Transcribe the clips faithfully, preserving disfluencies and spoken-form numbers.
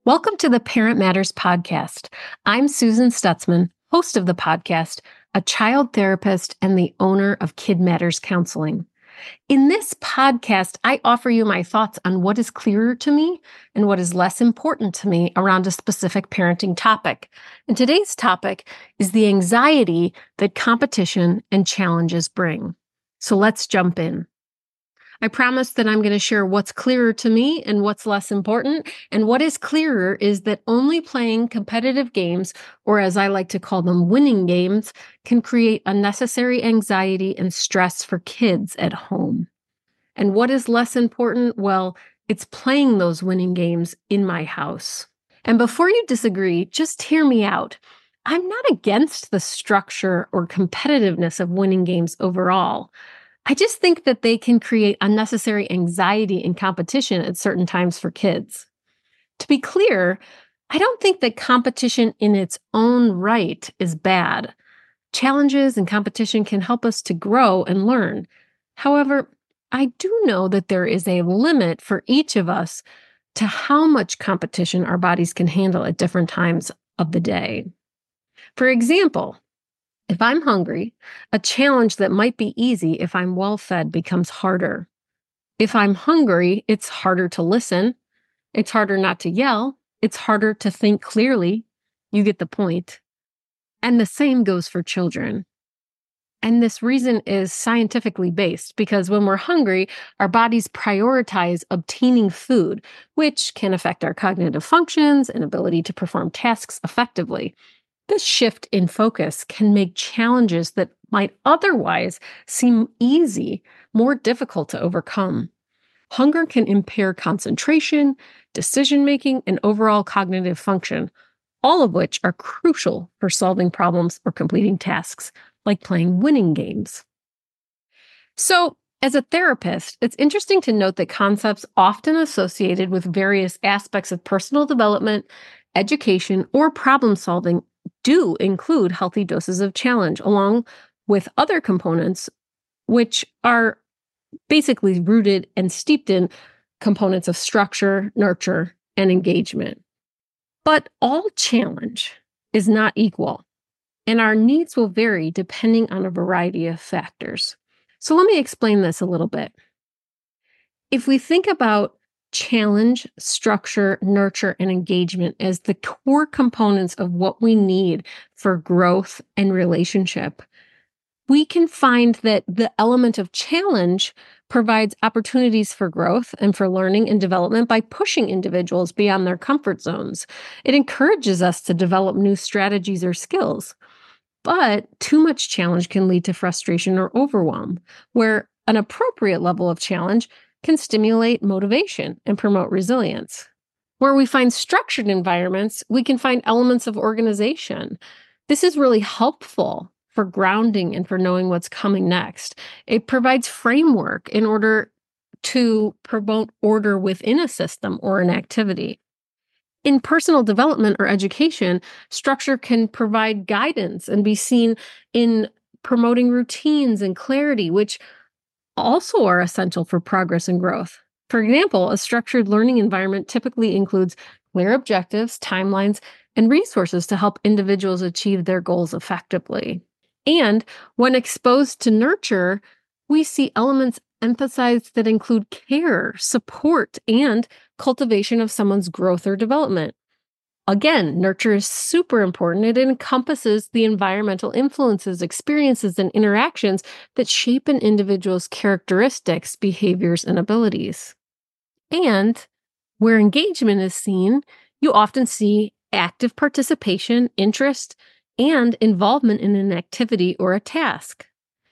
Welcome to the Parent Matters podcast. I'm Susan Stutzman, host of the podcast, a child therapist and the owner of Kid Matters Counseling. In this podcast, I offer you my thoughts on what is clearer to me and what is less important to me around a specific parenting topic. And today's topic is the anxiety that competition and challenges bring. So let's jump in. I promise that I'm going to share what's clearer to me and what's less important. And what is clearer is that only playing competitive games, or as I like to call them, winning games, can create unnecessary anxiety and stress for kids at home. And what is less important? Well, it's playing those winning games in my house. And before you disagree, just hear me out. I'm not against the structure or competitiveness of winning games overall. I just think that they can create unnecessary anxiety and competition at certain times for kids. To be clear, I don't think that competition in its own right is bad. Challenges and competition can help us to grow and learn. However, I do know that there is a limit for each of us to how much competition our bodies can handle at different times of the day. For example, if I'm hungry, a challenge that might be easy if I'm well-fed becomes harder. If I'm hungry, it's harder to listen. It's harder not to yell. It's harder to think clearly. You get the point. And the same goes for children. And this reason is scientifically based because when we're hungry, our bodies prioritize obtaining food, which can affect our cognitive functions and ability to perform tasks effectively. This shift in focus can make challenges that might otherwise seem easy more difficult to overcome. Hunger can impair concentration, decision-making, and overall cognitive function, all of which are crucial for solving problems or completing tasks, like playing winning games. So, as a therapist, it's interesting to note that concepts often associated with various aspects of personal development, education, or problem solving do include healthy doses of challenge, along with other components, which are basically rooted and steeped in components of structure, nurture, and engagement. But all challenge is not equal, and our needs will vary depending on a variety of factors. So let me explain this a little bit. If we think about challenge, structure, nurture, and engagement as the core components of what we need for growth and relationship, we can find that the element of challenge provides opportunities for growth and for learning and development by pushing individuals beyond their comfort zones. It encourages us to develop new strategies or skills. But too much challenge can lead to frustration or overwhelm, where an appropriate level of challenge can stimulate motivation and promote resilience. Where we find structured environments, we can find elements of organization. This is really helpful for grounding and for knowing what's coming next. It provides framework in order to promote order within a system or an activity. In personal development or education, structure can provide guidance and be seen in promoting routines and clarity, which also are essential for progress and growth. For example, a structured learning environment typically includes clear objectives, timelines, and resources to help individuals achieve their goals effectively. And when exposed to nurture, we see elements emphasized that include care, support, and cultivation of someone's growth or development. Again, nurture is super important. It encompasses the environmental influences, experiences, and interactions that shape an individual's characteristics, behaviors, and abilities. And where engagement is seen, you often see active participation, interest, and involvement in an activity or a task.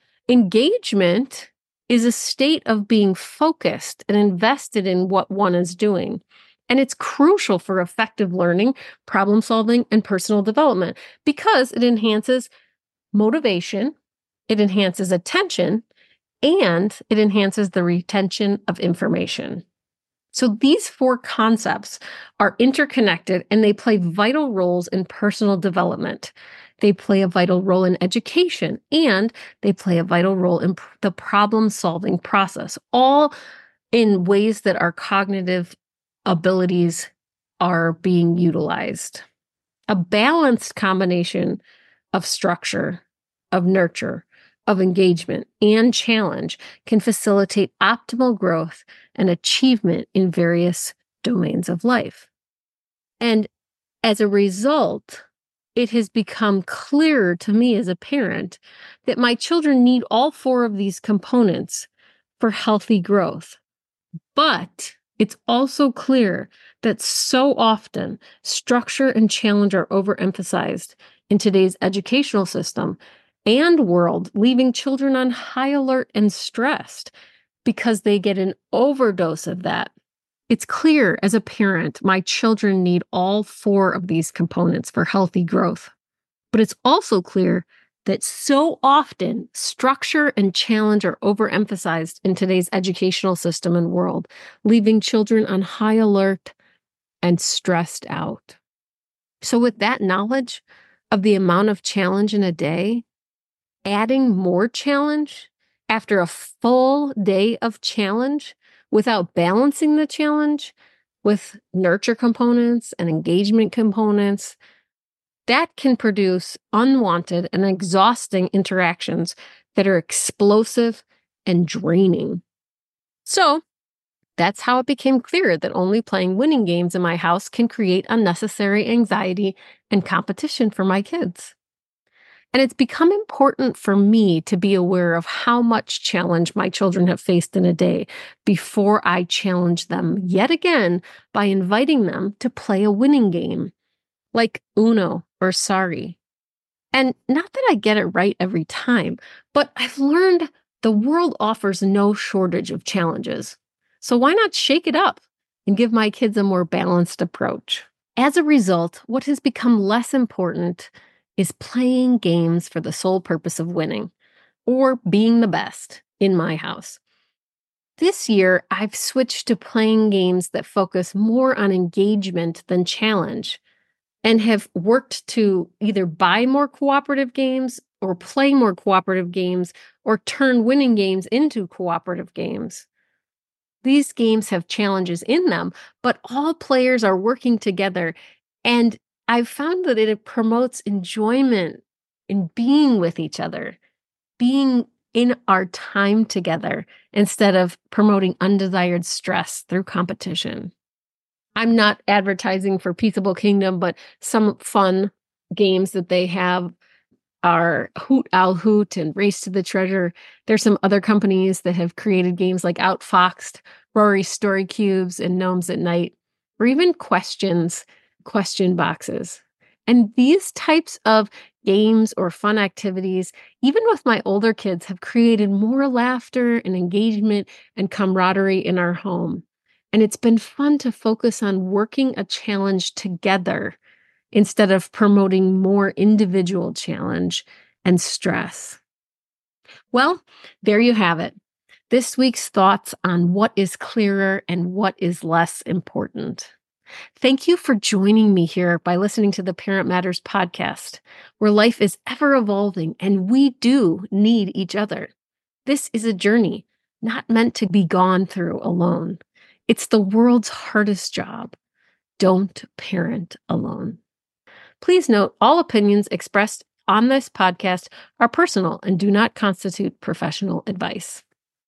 Engagement is a state of being focused and invested in what one is doing. And it's crucial for effective learning, problem solving, and personal development because it enhances motivation, it enhances attention, and it enhances the retention of information. So these four concepts are interconnected and they play vital roles in personal development. They play a vital role in education, and they play a vital role in pr- the problem-solving process, all in ways that our cognitive abilities are being utilized. A balanced combination of structure, of nurture, of engagement, and challenge can facilitate optimal growth and achievement in various domains of life. And as a result, it has become clearer to me as a parent that my children need all four of these components for healthy growth. But it's also clear that so often structure and challenge are overemphasized in today's educational system and world, leaving children on high alert and stressed because they get an overdose of that. It's clear as a parent, my children need all four of these components for healthy growth. But it's also clear that so often structure and challenge are overemphasized in today's educational system and world, leaving children on high alert and stressed out. So with that knowledge of the amount of challenge in a day, adding more challenge after a full day of challenge without balancing the challenge with nurture components and engagement components, that can produce unwanted and exhausting interactions that are explosive and draining. So that's how it became clear that only playing winning games in my house can create unnecessary anxiety and competition for my kids. And it's become important for me to be aware of how much challenge my children have faced in a day before I challenge them yet again by inviting them to play a winning game, like Uno or Sorry. And not that I get it right every time, but I've learned the world offers no shortage of challenges. So why not shake it up and give my kids a more balanced approach? As a result, what has become less important is playing games for the sole purpose of winning or being the best in my house. This year, I've switched to playing games that focus more on engagement than challenge and have worked to either buy more cooperative games or play more cooperative games or turn winning games into cooperative games. These games have challenges in them, but all players are working together, and I've found that it promotes enjoyment in being with each other, being in our time together, instead of promoting undesired stress through competition. I'm not advertising for Peaceable Kingdom, but some fun games that they have are Hoot Owl Hoot and Race to the Treasure. There's some other companies that have created games like Outfoxed, Rory's Story Cubes, and Gnomes at Night, or even questions, question boxes. And these types of games or fun activities, even with my older kids, have created more laughter and engagement and camaraderie in our home. And it's been fun to focus on working a challenge together instead of promoting more individual challenge and stress. Well, there you have it. This week's thoughts on what is clearer and what is less important. Thank you for joining me here by listening to the Parent Matters podcast, where life is ever evolving and we do need each other. This is a journey not meant to be gone through alone. It's the world's hardest job. Don't parent alone. Please note, all opinions expressed on this podcast are personal and do not constitute professional advice.